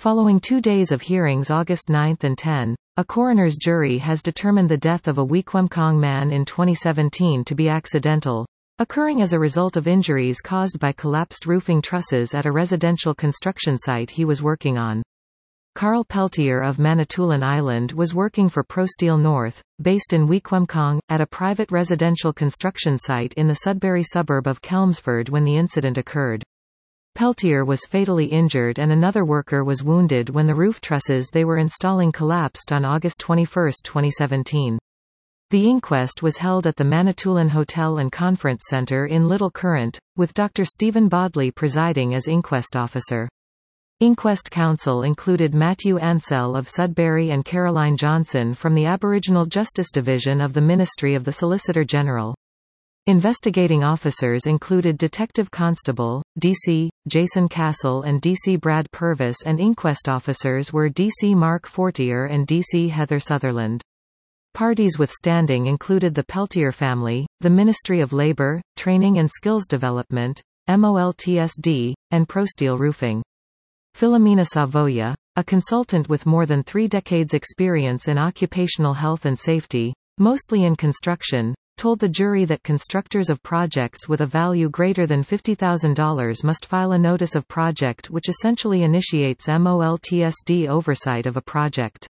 Following 2 days of hearings August 9 and 10, a coroner's jury has determined the death of a Wequemcong man in 2017 to be accidental, occurring as a result of injuries caused by collapsed roofing trusses at a residential construction site he was working on. Carl Peltier of Manitoulin Island was working for ProSteel North, based in Wequemcong, at a private residential construction site in the Sudbury suburb of Chelmsford when the incident occurred. Peltier was fatally injured and another worker was wounded when the roof trusses they were installing collapsed on August 21, 2017. The inquest was held at the Manitoulin Hotel and Conference Centre in Little Current, with Dr. Stephen Bodley presiding as inquest officer. Inquest counsel included Matthew Ansell of Sudbury and Caroline Johnson from the Aboriginal Justice Division of the Ministry of the Solicitor General. Investigating officers included Detective Constable, D.C., Jason Castle and D.C. Brad Purvis, and inquest officers were D.C. Mark Fortier and D.C. Heather Sutherland. Parties with standing included the Peltier family, the Ministry of Labour, Training and Skills Development, MOLTSD, and ProSteel Roofing. Philomena Savoia, a consultant with more than 3 decades' experience in occupational health and safety, mostly in construction, told the jury that constructors of projects with a value greater than $50,000 must file a notice of project which essentially initiates MOLTSD oversight of a project.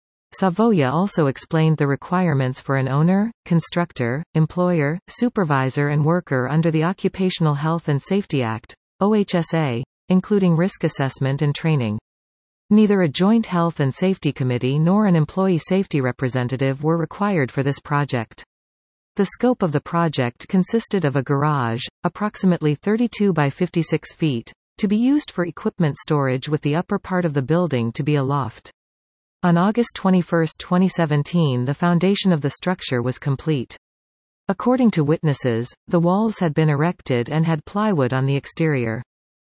Savoia also explained the requirements for an owner, constructor, employer, supervisor and worker under the Occupational Health and Safety Act, OHSA, including risk assessment and training. Neither a joint health and safety committee nor an employee safety representative were required for this project. The scope of the project consisted of a garage, approximately 32 by 56 feet, to be used for equipment storage with the upper part of the building to be a loft. On August 21, 2017, the foundation of the structure was complete. According to witnesses, the walls had been erected and had plywood on the exterior.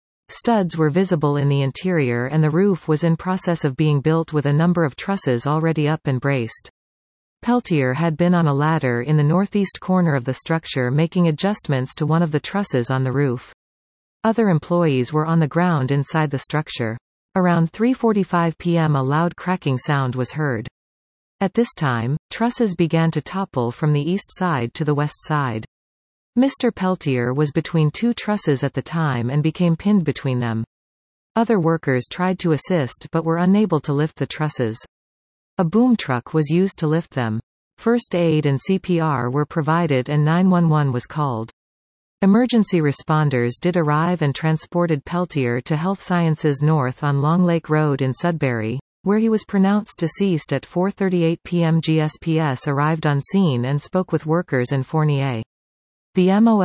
Studs were visible in the interior and the roof was in process of being built with a number of trusses already up and braced. Peltier had been on a ladder in the northeast corner of the structure making adjustments to one of the trusses on the roof. Other employees were on the ground inside the structure. Around 3:45 p.m. a loud cracking sound was heard. At this time, trusses began to topple from the east side to the west side. Mr. Peltier was between 2 trusses at the time and became pinned between them. Other workers tried to assist but were unable to lift the trusses. A boom truck was used to lift them. First aid and CPR were provided and 911 was called. Emergency responders did arrive and transported Peltier to Health Sciences North on Long Lake Road in Sudbury, where he was pronounced deceased at 4:38 p.m. GSPS arrived on scene and spoke with workers in Fournier. The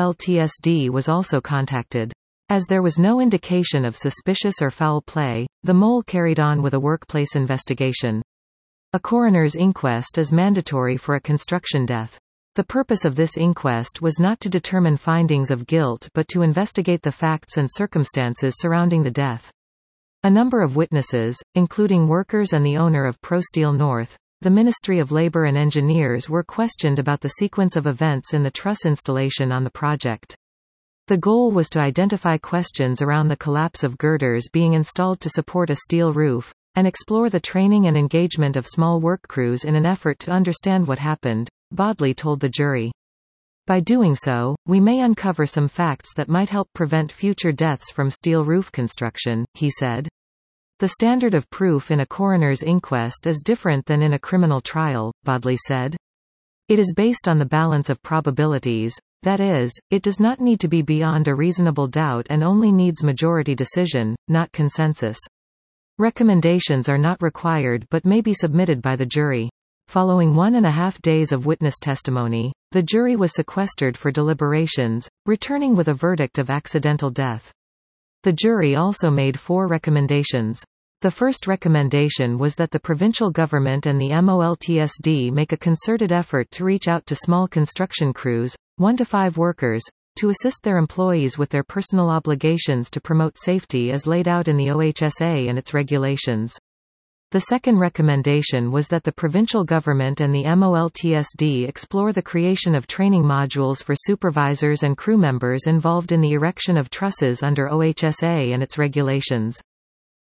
MOLTSD was also contacted. As there was no indication of suspicious or foul play, the MOL carried on with a workplace investigation. A coroner's inquest is mandatory for a construction death. The purpose of this inquest was not to determine findings of guilt but to investigate the facts and circumstances surrounding the death. A number of witnesses, including workers and the owner of ProSteel North, the Ministry of Labour and engineers were questioned about the sequence of events in the truss installation on the project. The goal was to identify questions around the collapse of girders being installed to support a steel roof, and explore the training and engagement of small work crews in an effort to understand what happened, Bodley told the jury. By doing so, we may uncover some facts that might help prevent future deaths from steel roof construction, he said. The standard of proof in a coroner's inquest is different than in a criminal trial, Bodley said. It is based on the balance of probabilities, that is, it does not need to be beyond a reasonable doubt and only needs majority decision, not consensus. Recommendations are not required but may be submitted by the jury. Following 1.5 days of witness testimony, the jury was sequestered for deliberations, returning with a verdict of accidental death. The jury also made 4 recommendations. The first recommendation was that the provincial government and the MOLTSD make a concerted effort to reach out to small construction crews, 1 to 5 workers, to assist their employees with their personal obligations to promote safety as laid out in the OHSA and its regulations. The second recommendation was that the provincial government and the MOLTSD explore the creation of training modules for supervisors and crew members involved in the erection of trusses under OHSA and its regulations.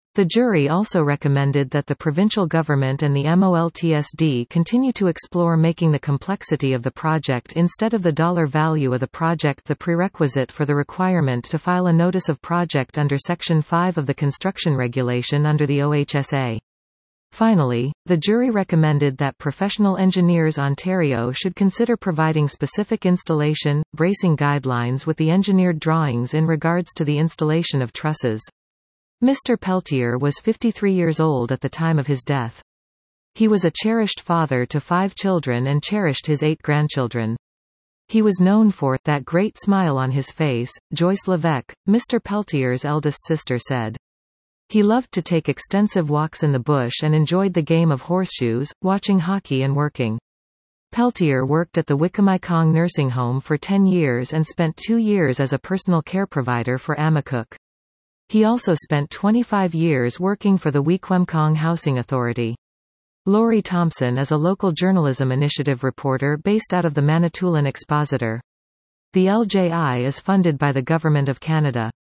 The jury also recommended that the provincial government and the MOLTSD continue to explore making the complexity of the project instead of the dollar value of the project the prerequisite for the requirement to file a notice of project under Section 5 of the construction regulation under the OHSA. Finally, the jury recommended that Professional Engineers Ontario should consider providing specific installation, bracing guidelines with the engineered drawings in regards to the installation of trusses. Mr. Peltier was 53 years old at the time of his death. He was a cherished father to 5 children and cherished his 8 grandchildren. He was known for that great smile on his face, Joyce Levesque, Mr. Peltier's eldest sister said. He loved to take extensive walks in the bush and enjoyed the game of horseshoes, watching hockey and working. Peltier worked at the Wickamicong Nursing Home for 10 years and spent 2 years as a personal care provider for Amacook. He also spent 25 years working for the Wequemcong Housing Authority. Laurie Thompson is a local journalism initiative reporter based out of the Manitoulin Expositor. The LJI is funded by the Government of Canada.